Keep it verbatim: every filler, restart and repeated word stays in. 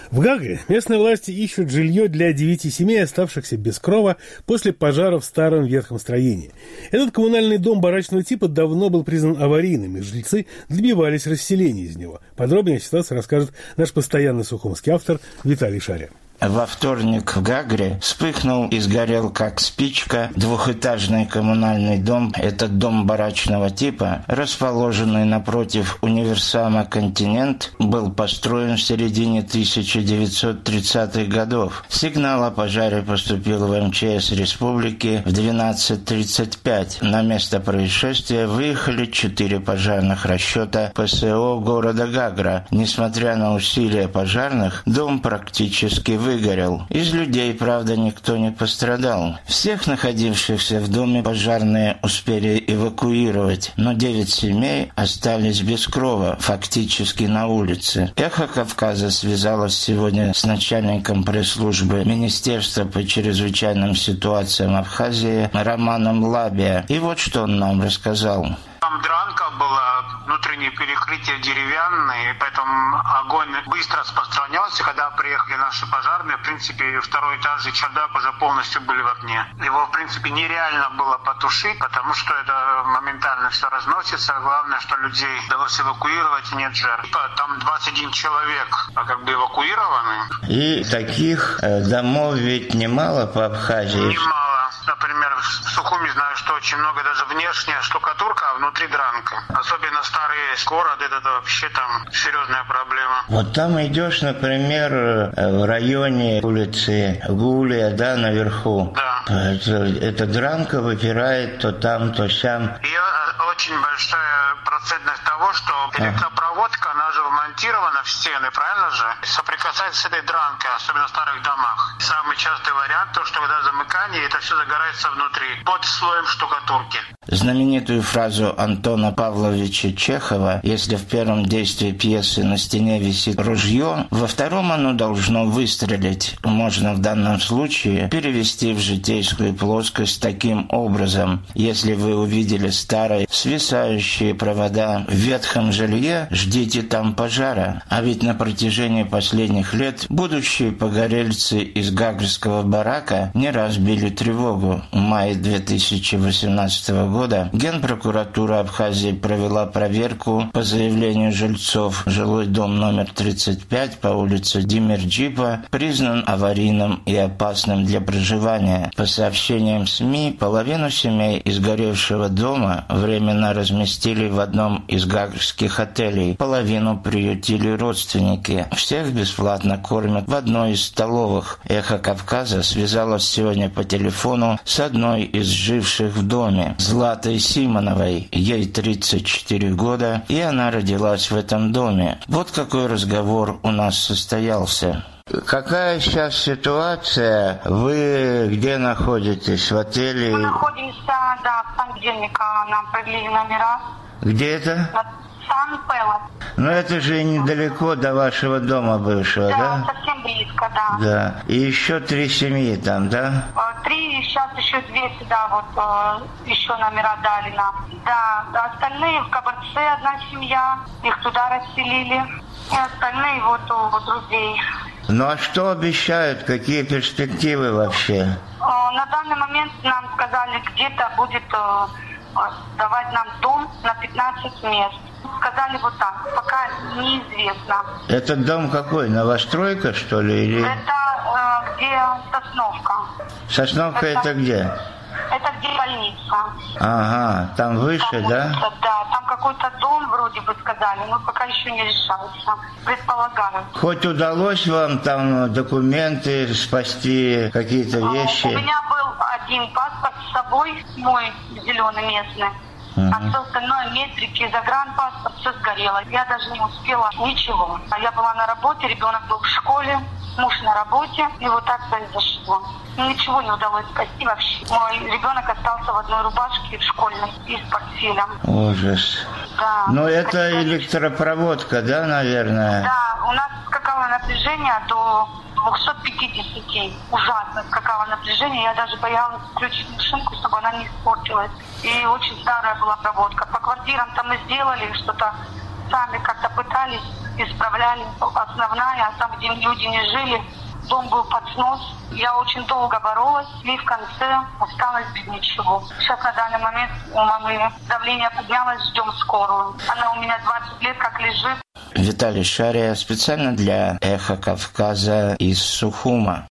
В Гагре местные власти ищут жилье для девяти семей, оставшихся без крова после пожара в старом ветхом строении. Этот коммунальный дом барачного типа давно был признан аварийным, и жильцы добивались расселения из него. Подробнее о ситуации расскажет наш постоянный сухумский автор Виталий Шаря. Во вторник в Гагре вспыхнул и сгорел как спичка двухэтажный коммунальный дом. Этот дом барачного типа, расположенный напротив универсама «Континент», был построен в середине тысяча девятьсот тридцатых годов. Сигнал о пожаре поступил в эм че эс республики в двенадцать тридцать пять. На место происшествия выехали четыре пожарных расчета пэ эс о города Гагра. Несмотря на усилия пожарных, дом практически выгорел. Из людей, правда, никто не пострадал. Всех находившихся в доме пожарные успели эвакуировать, но девять семей остались без крова, фактически на улице. «Эхо Кавказа» связалась сегодня с начальником пресс-службы Министерства по чрезвычайным ситуациям Абхазии Романом Лабия. И вот что он нам рассказал. Там дранка была, внутреннее перекрытие деревянное, поэтому огонь быстро распространялся. Когда приехали наши пожарные, в принципе, второй этаж и чердак уже полностью были в огне. Его, в принципе, нереально было потушить, потому что это моментально все разносится. Главное, что людей удалось эвакуировать, и нет жертв. Там двадцать один человек как бы эвакуированы. И таких э, домов ведь немало по Абхазии. Немало. Например, в Сухуми знаю, что очень много даже внешняя штукатурка, а внутри дранка. Особенно старый город, это, это вообще там серьезная проблема. Вот там идешь, например, в районе улицы Гулия, да, наверху. Да. Это, эта дранка выпирает то там, то сям. И очень большая процентность того, что электропроводка, она же вмонтирована в стены, правильно же? Соприкасается с этой дранкой, особенно в старых домах. Самый частый вариант, то, что когда замыкание, это все загорается внутри, под слоем штукатурки. Знаменитую фразу Антона Павловича Чехова: «Если в первом действии пьесы на стене висит ружье, во втором оно должно выстрелить», можно в данном случае перевести в житейскую плоскость таким образом: если вы увидели старые свисающие провода в ветхом жилье, ждите там пожара. А ведь на протяжении последних лет будущие погорельцы из гагрского барака не раз били тревогу. В мае две тысячи восемнадцатого года Генпрокуратура Абхазии провела проверку по заявлению жильцов. Жилой дом номер тридцать пять по улице Димирджипа признан аварийным и опасным для проживания. По сообщениям СМИ, половину семей из горевшего дома временно разместили в одном из гагрских отелей, половину приютили родственники. Всех бесплатно кормят в одной из столовых. «Эхо Кавказа» связалась сегодня по телефону с одной из живших в доме, Златой Симоновой. Ей тридцать четыре года, и она родилась в этом доме. Вот какой разговор у нас состоялся. Какая сейчас ситуация? Вы где находитесь? В отеле? Мы находимся, да, в понедельник нам продлили номера. Где это? Сан Пелос. Ну это же недалеко до вашего дома бывшего, да? Да, совсем близко, да. Да. И еще три семьи там, да? Три, сейчас еще две сюда вот еще номера дали нам. Да, остальные в Кабарце одна семья, их туда расселили. И остальные вот у друзей. Ну а что обещают? Какие перспективы вообще? На данный момент нам сказали, где-то будет давать нам дом на пятнадцать мест. Сказали вот так, пока неизвестно. Этот дом какой? Новостройка, что ли? Или... Это э, где Сосновка. Сосновка это, это где? Это где больница. Ага, там выше, там, да? Да, там какой-то дом вроде бы сказали, но пока еще не решается. Предполагаю. Хоть удалось вам там документы спасти, какие-то вещи? У меня был один паспорт с собой, мой зеленый местный. Uh-huh. А все остальное, метрики, загранпаспорт, все сгорело. Я даже не успела ничего. Я была на работе, ребенок был в школе, муж на работе, и вот так произошло. Ничего не удалось спасти вообще. Мой ребенок остался в одной рубашке школьной и с портфелем. Ужас. Да. Ну это электропроводка, да, наверное? Да, у нас скакало напряжение до двухсот пятидесяти. Ужасно скакало напряжение. Я даже боялась включить машинку, чтобы она не испортилась. И очень старая была проводка. По квартирам там мы сделали что-то, сами как-то пытались исправляли. Основная, а там, где люди не жили, дом был под снос. Я очень долго боролась, и в конце осталась без ничего. Сейчас на данный момент у мамы давление поднялось, ждем скорую. Она у меня двадцать лет как лежит. Виталий Шария специально для «Эхо Кавказа» из Сухума.